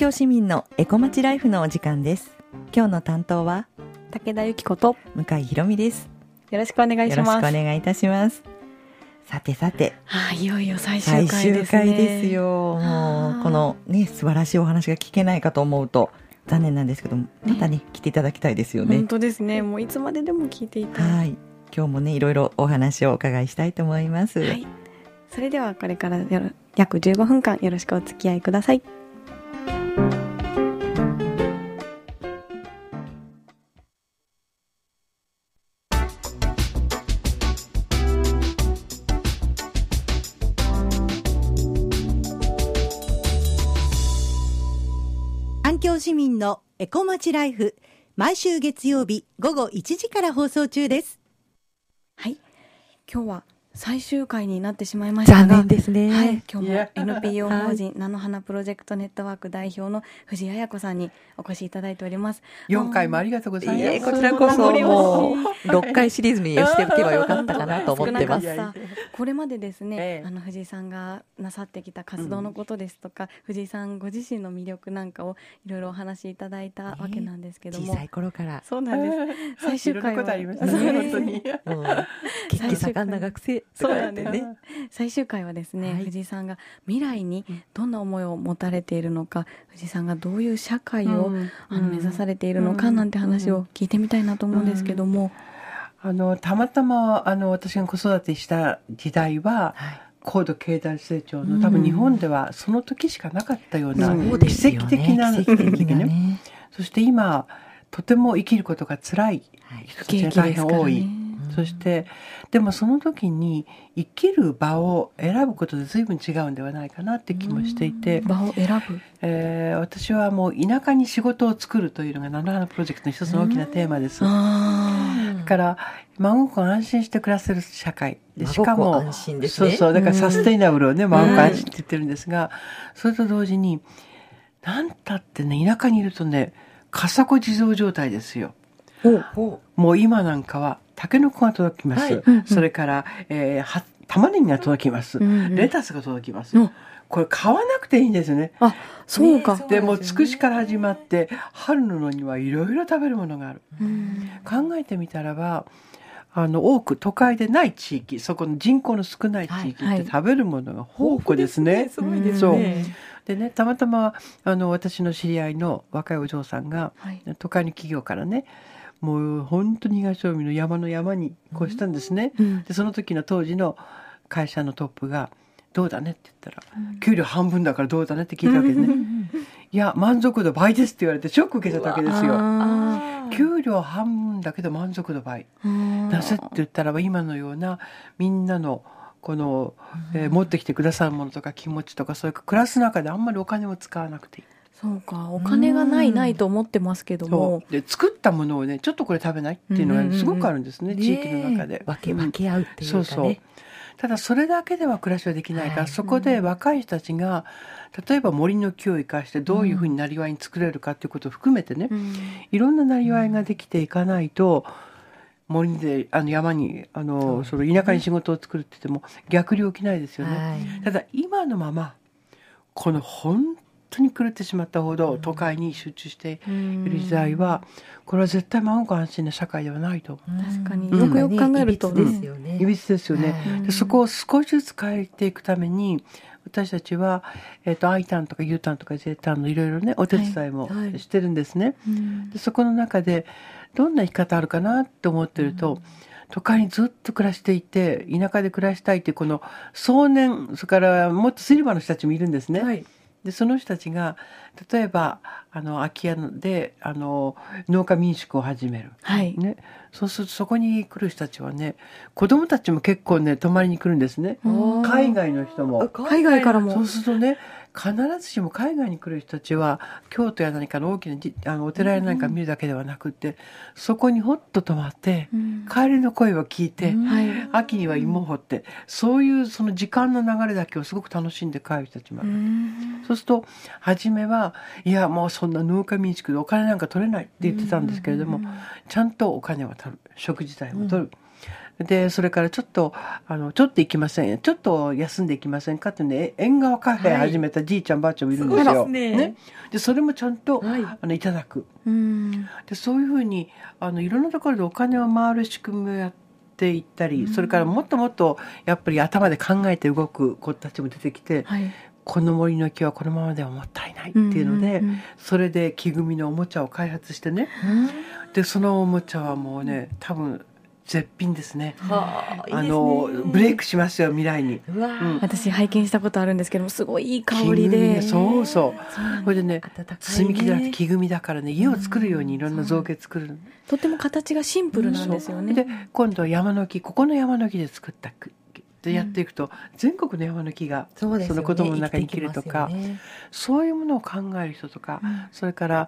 京市民のエコまちライフのお時間です。今日の担当は武田由紀子と向井ひろみです。 よろしくお願いします。 よろしくお願いいたします。さてさて、 いよいよ最終回ですね。 最終回ですよ。もうこのね、素晴らしいお話が聞けないかと思うと残念なんですけど、またね、来ていただきたいですよね。 本当ですね。もういつまででも聞いていたい。 はい。今日もね、いろいろお話をお伺いしたいと思います。 はい。それではこれから約15分間よろしくお付き合いください。 環境市民のエコまちライフ、毎週月曜日午後1時から放送中です。 はい。今日は最終回になってしまいましたが、 残念ですね。 はい、今日も NPO 法人菜の花プロジェクトネットワーク代表の藤井彩子さんにお越しいただいております。 4回もありがとうございます。 こちらこそもう6回シリーズにしておけばよかったかなと思ってます。 これまでですね、藤井さんがなさってきた活動のことですとか、藤井さんご自身の魅力なんかをいろいろお話しいただいたわけなんですけども、 小さい頃からそうなんです。最終回はいろんなことありましたね、本当に。 血気盛んな学生とかやってね。 最終回はですね、藤井さんが未来にどんな思いを持たれているのか、藤井さんがどういう社会を目指されているのかなんて話を聞いてみたいなと思うんですけども、 たまたま私が子育てした時代は、高度経済成長の多分日本ではその時しかなかったような奇跡的なね。そして今とても生きることが辛い人たちが大変多い。そしてでもその時に生きる場を選ぶことで随分違うんではないかなって気もしていて、 場を選ぶ、 私はもう田舎に仕事を作るというのが菜の花プロジェクトの一つの大きなテーマです。だから孫子が安心して暮らせる社会で、しかも安心ですね。 だからサステイナブルをね、孫子安心って言ってるんですが、それと同時に何たってね、田舎にいるとね、過疎地蔵状態ですよ。もう今なんかはタケノコが届きます、それから、玉ねぎが届きます、レタスが届きます、これ買わなくていいんですね。 そうか。 でもつくしから始まって春ののにはいろいろ食べるものがある。考えてみたらば多く都会でない地域、そこの人口の少ない地域って食べるものが豊富ですね。 すごいですね。 でね、たまたま私の知り合いの若いお嬢さんが、都会の企業からね、もう本当に東近江の山の山に越したんですね。でその時の当時の会社のトップがどうだねって言ったら、給料半分だからどうだねって聞いたわけですね。いや満足度倍ですって言われてショック受けちゃったわけですよ。給料半分だけど満足度倍。なぜって言ったらば、今のようなみんなのこの、持ってきてくださるものとか気持ちとか、そういう暮らす中であんまりお金を使わなくていい。 そうか、お金がないと思ってますけども、 で作ったものをね、ちょっとこれ食べないっていうのが、すごくあるんですね、地域の中で分け合うっていうかね。 そうただそれだけでは暮らしはできないから、そこで若い人たちが例えば森の木を生かしてどういうふうになりわいに作れるかっていうことを含めてね、いろんななりわいができていかないと、森で山にその田舎に仕事を作るって言っても逆流起きないですよね。ただ今のままこの本当に狂ってしまったほど都会に集中している時代は、これは絶対孫子安心な社会ではないと。 確かによくよく考えるといびつですよね。でそこを少しずつ変えていくために、私たちは、I ターンとか U ターンとか J ターンのいろいろね、お手伝いもしてるんですね。でそこの中でどんな生き方あるかなって思ってると、都会にずっと暮らしていて田舎で暮らしたいっていうこの壮年、それからもっとスリバーの人たちもいるんですね。でその人たちが例えば空き家で農家民宿を始める、ね、そうするとそこに来る人たちはね、子供たちも結構ね泊まりに来るんですね。海外の人も、 海外からも。 そうするとね、必ずしも海外に来る人たちは京都や何かの大きなお寺や何か見るだけではなくって、そこにほっと泊まって、帰りの声を聞いて、秋には芋を掘って、そういうその時間の流れだけをすごく楽しんで帰る人たちもある。そうすると初めはいやもうそんな農家民宿でお金なんか取れないって言ってたんですけれども、ちゃんとお金は取る、食事代も取る。 でそれからちょっと行きません、ちょっと休んでいきませんかってね、縁側カフェ始めたじいちゃんばあちゃんもいるんですよ。ね、でそれもちゃんと、いただく。でそういうふうにいろんなところでお金を回る仕組みをやっていったり、それからもっともっとやっぱり頭で考えて動く子たちも出てきて、この森の木はこのままではもったいないっていうので、それで木組みのおもちゃを開発してね、でそのおもちゃはもうね多分絶品ですね。ブレイクしますよ未来に。 私拝見したことあるんですけども、すごいいい香りで、 そうこれでね積み木じゃなくて木組みだからね、家を作るようにいろんな造形作る。 とても形がシンプルなんですよね。 で今度は山の木、ここの山の木で作ったでやっていくと、全国の山の木がその子供の中に生きるとか、そういうものを考える人とか、それから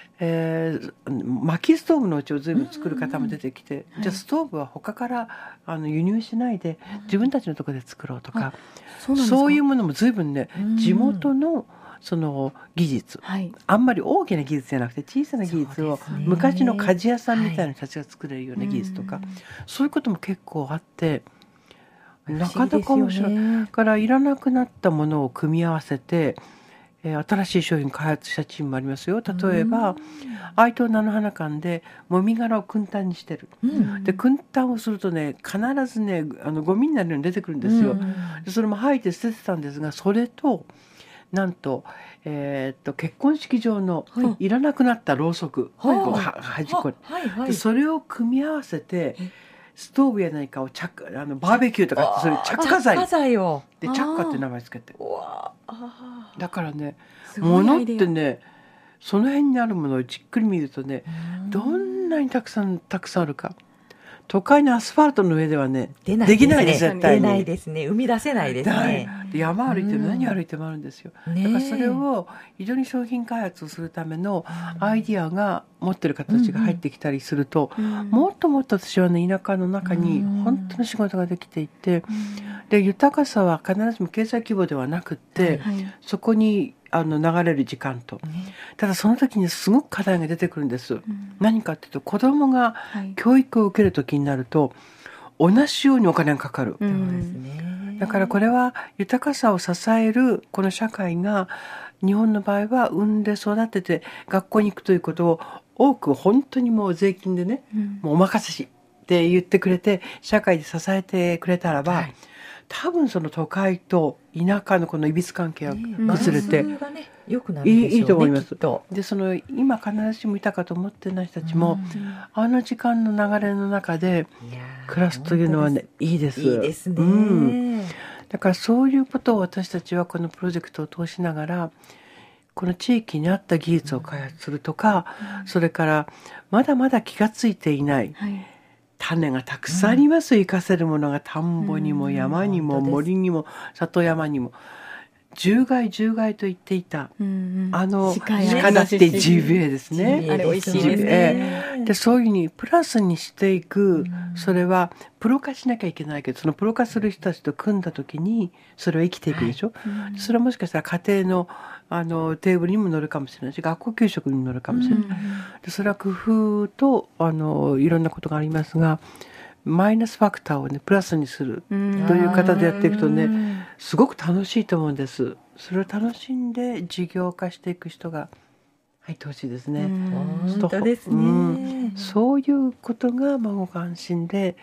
薪ストーブのうちを随分作る方も出てきて、じゃあストーブは他から輸入しないで自分たちのところで作ろうとか、そういうものも随分ね、地元のその技術、あんまり大きな技術じゃなくて小さな技術を、昔の鍛冶屋さんみたいな人たちが作れるような技術とか、そういうことも結構あって、なかなか面白いからいらなくなったものを組み合わせて、新しい商品開発したチームもありますよ。例えば愛東菜の花館でもみ殻を燻炭にしてる、で燻炭をするとね必ずねゴミになるように出てくるんですよ。でそれも吐いて捨ててたんですが、それとなんと、結婚式場のいらなくなったろうそくを端っこに、それを組み合わせてストーブや何かをバーベキューとかって、それ着火剤をで着火って名前つけて、だからね物ってねその辺にあるものをじっくり見るとね、どんなにたくさんあるか。都会のアスファルトの上ではねできないです、絶対に。 出ないですね、生み出せないですね。 山歩いてる、何歩いてもあるんですよ。だからそれを非常に商品開発をするためのアイディアが持ってる方たちが入ってきたりすると、もっともっと私はね田舎の中に本当の仕事ができていて、で豊かさは必ずしも経済規模ではなくって、そこに流れる時間と、ただその時にすごく課題が出てくるんです。何かっていうと、子供が教育を受ける時になると同じようにお金がかかる。だからこれは豊かさを支えるこの社会が、日本の場合は産んで育てて学校に行くということを多く本当にもう税金でね、もうお任せしって言ってくれて社会で支えてくれたらば、多分その都会と田舎のこのいびつ関係が崩れて、いいと思います。で今必ずしも豊かと思ってない人たちも、時間の流れの中で暮らすというのはね、いいです。 いいですね。 だからそういうことを私たちはこのプロジェクトを通しながら、この地域に合った技術を開発するとか、それからまだまだ気がついていない種がたくさんあります。生かせるものが田んぼにも山にも森にも里山にも。獣害と言っていた、鹿だってジビエですね。 あれ美味しいですね。 でそういうふうにプラスにしていく、それはプロ化しなきゃいけないけど、そのプロ化する人たちと組んだ時にそれは生きていくでしょ。それはもしかしたら家庭のテーブルにも乗るかもしれないし、学校給食にも乗るかもしれない。でそれは工夫といろんなことがありますが、マイナスファクターをねプラスにするという方でやっていくとね、すごく楽しいと思うんです。それを楽しんで事業化していく人が入ってほしいですね。 本当ですね。 そういうことが孫が安心で、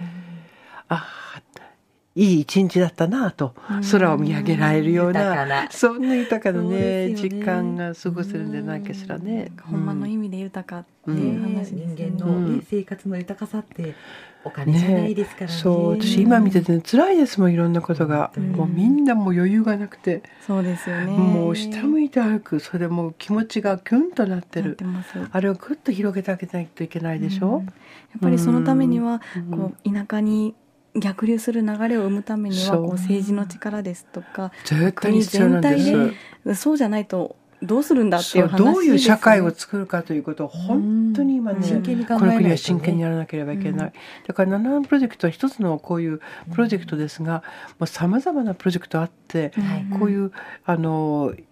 いい一日だったなと空を見上げられるような、そんな豊かなね時間が過ごせるんじゃないかしらね。 ほんまの意味で豊かっていう話ですね。 人間の生活の豊かさってお金じゃないですからね。 そう私今見てて辛いですもん、いろんなことが。もうみんなもう余裕がなくて、 そうですよね。 もう下向いて歩く、それでもう気持ちがキュンとなってる。あれをぐっと広げてあげないといけないでしょ。 やっぱりそのためにはこう田舎に逆流する流れを生むためにはこう政治の力ですとか、 絶対に必要なんです。 国全体でそうじゃないとどうするんだっていう話ですね。 どういう社会を作るかということを本当に今ね、この国は真剣にやらなければいけない。だから77プロジェクトは一つのこういうプロジェクトですが、さまざまなプロジェクトあって、こういう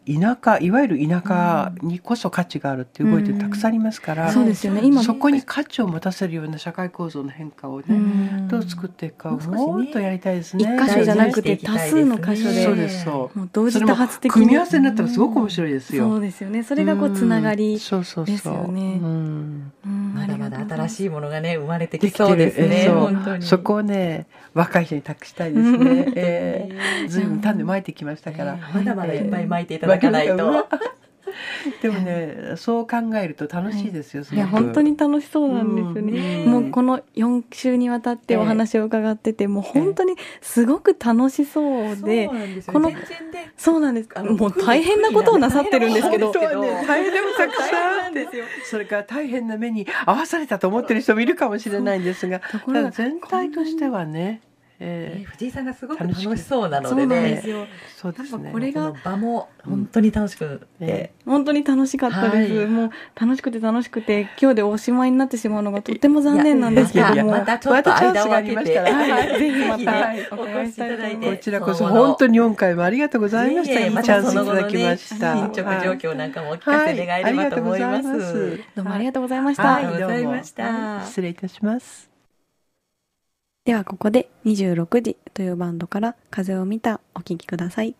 田舎、いわゆる田舎にこそ価値があるっていう動いてたくさんありますから、 そうですよね。今そこに価値を持たせるような社会構造の変化をね、どう作っていくかをもっとやりたいですね。 一箇所じゃなくて多数の箇所で、 そうですそう。 もう同時多発的に組み合わせになったらすごく面白いですよ。 そうですよね。それがこうつながりですよね。 そうそうそう。 まだまだ新しいものがね生まれてきそうですね。本当にそこをね若い人に託したいですね。ずいぶん種まいてきましたから、 まだまだいっぱいまいていただかないと。 でもね、そう考えると楽しいですよ。 いや本当に楽しそうなんですよね。もうこの4週にわたってお話を伺ってて、もう本当にすごく楽しそうで、このそうなんです。もう大変なことをなさってるんですけど、 大変でもたくさんですよ。それから大変な目に合わされたと思ってる人もいるかもしれないんですが、ただ全体としてはね。 藤井さんがすごく楽しそうなのでね。 そうですね。 これが場も本当に楽しくて、 本当に楽しかったです。もう楽しくて今日でおしまいになってしまうのがとっても残念なんですけども、 またちょっと間を空けて、 ぜひまたお伺いしたいと思います。 こちらこそ本当に4回もありがとうございました。いいチャンスいただきました。 進捗状況なんかもお聞かせ願えればと思います。 どうもありがとうございました。 ありがとうございました。 失礼いたします。 ではここで26時というバンドから風を見たお聴きください。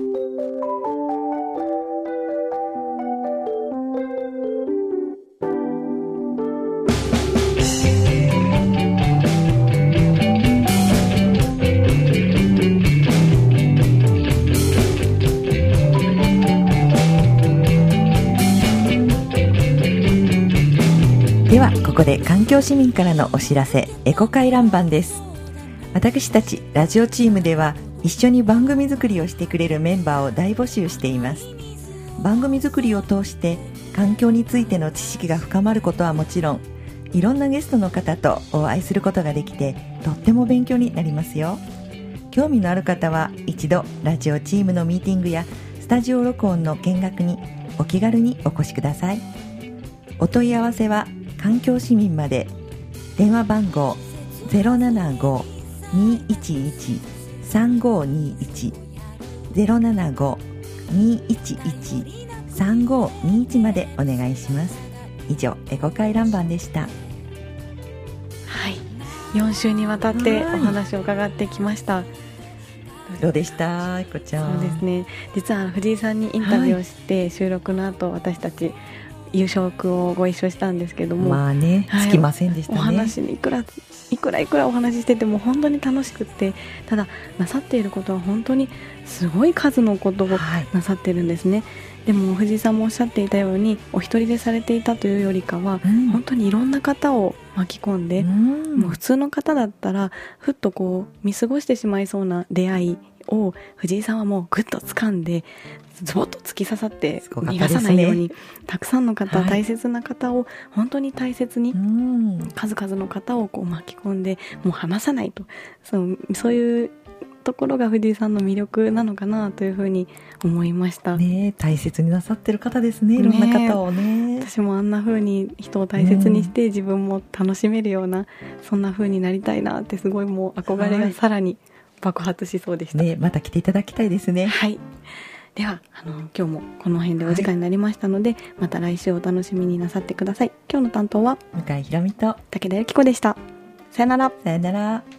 ではここで環境市民からのお知らせ、エコ回覧板です。私たちラジオチームでは一緒に番組作りをしてくれるメンバーを大募集しています。番組作りを通して環境についての知識が深まることはもちろん、いろんなゲストの方とお会いすることができてとっても勉強になりますよ。興味のある方は一度ラジオチームのミーティングやスタジオ録音の見学にお気軽にお越しください。お問い合わせは環境市民まで。電話番号 075-211-3521 075-211-3521までお願いします。以上、エコ回覧板でした。 はい、4週にわたってお話を伺ってきました。 どうでしたエコちゃん。 そうですね、実は藤井さんにインタビューをして、収録の後私たち夕食をご一緒したんですけども、 まあね、つきませんでしたね。 お話にいくらお話ししてても本当に楽しくって、ただなさっていることは本当にすごい数のことをなさってるんですね。でも藤井さんもおっしゃっていたように、お一人でされていたというよりかは、本当にいろんな方を巻き込んで、もう普通の方だったらふっとこう見過ごしてしまいそうな出会いを藤井さんはもうぐっと掴んで、ズボッと突き刺さって逃がさないように、たくさんの方、大切な方を本当に大切に、数々の方をこう巻き込んで、もう離さないと、そういうところが藤井さんの魅力なのかなというふうに思いました。 ね、大切になさってる方ですね。いろんな方をね。 私もあんなふうに人を大切にして自分も楽しめるような、そんなふうになりたいなって、すごいもう憧れがさらに爆発しそうでした。 ね、また来ていただきたいですね。 はい。では今日もこの辺でお時間になりましたので、また来週お楽しみになさってください。今日の担当は向井ひろみと武田由紀子でした。さよなら。 さよなら。